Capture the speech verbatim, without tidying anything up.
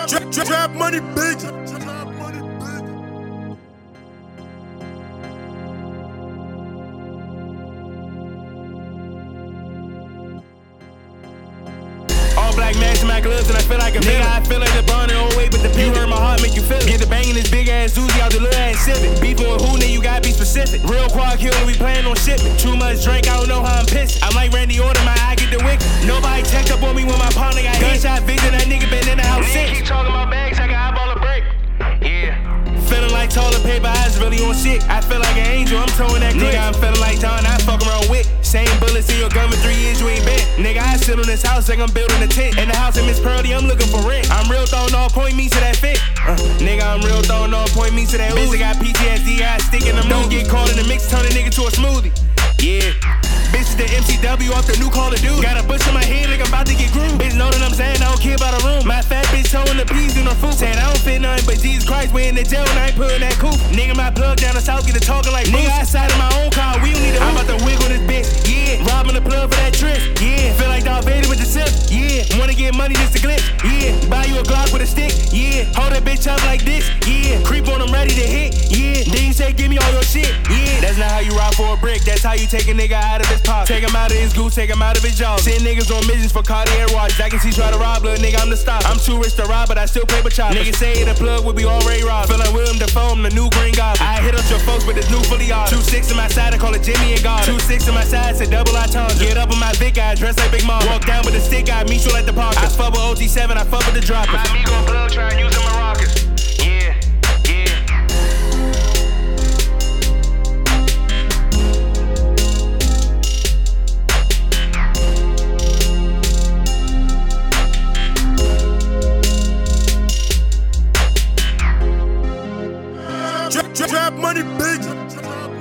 Trap, trap, trap money, big. All black mask in my gloves and I feel like a nigga. I feel like the bond in old way, but the pill hurt my heart, make you feel it. Get the bang in this big ass Uzi out the little ass Civic. Beefing with who, then you gotta be specific. Real quad killer, we playin' on shipment. Too much drink, I don't know how I'm pissed. I'm like Randy Orton, my eye get the wick. Nobody checked up on me when my partner got gunshot victim. That nigga been in the house since. Keep talking about bags, I got eyeball a break. Yeah. Feeling like toilet paper, eyes really on shit. I feel like an angel, I'm throwing that nigga. I'm feeling like John, I fuck around with. Same bullets in your gun for three years, you ain't been. Nigga, I sit on this house like I'm building a tent. In the house in Miss Pearly, I'm looking for rent. I'm real throwing all point me to that fit. Uh, nigga, I'm real throwing all point me to that bitch. I got P T S D, I stick in the mood. Don't get caught in the mix, turn a nigga to a smoothie. Yeah. Bitch, the M C W off the new Call of Duty. Got a bush in my head like I'm about to get groomed. Bitch, know that I'm saying I don't care about a room. My fat bitch towing the peas in her food. Saying I don't fit nothing but Jesus Christ. We in the jail and I ain't putting that coupe. Nigga, my plug down the south, get to talking like nigga outside of my own car. We don't need a I'm about to wiggle this bitch. Yeah. Robbing the plug for that trick. Yeah. Feel like Darth Vader with the sip. Yeah. Wanna get money, just a glitch. Yeah. Buy you a Glock with a stick. Yeah. Hold that bitch up like this. Yeah. Creep on them ready to hit. Yeah. Then you say, give me all your shit. Yeah. That's not how you rob for a brick. That's how you take a nigga out of his pocket. Take him out of his goose, take him out of his jaw. Send niggas on missions for Cartier watches. I can see try to rob, little nigga, I'm the stop. I'm too rich to rob, but I still paper chop. Niggas say the plug would be already robbed. Feel like William Dafoe, I'm the new Green Goblin. I hit up your folks with this new fully off. Two six in my side, I call it Jimmy and God. Two six in my side, say double I tongue. Get up on my Vic, I dress like Big Mom. Walk down with a stick, I meet you like the park. I fuck with O G seven, I fuck with the droppers. My amigo plug, try and use them Maracas. Yeah, yeah. Trap, trap, trap money, big.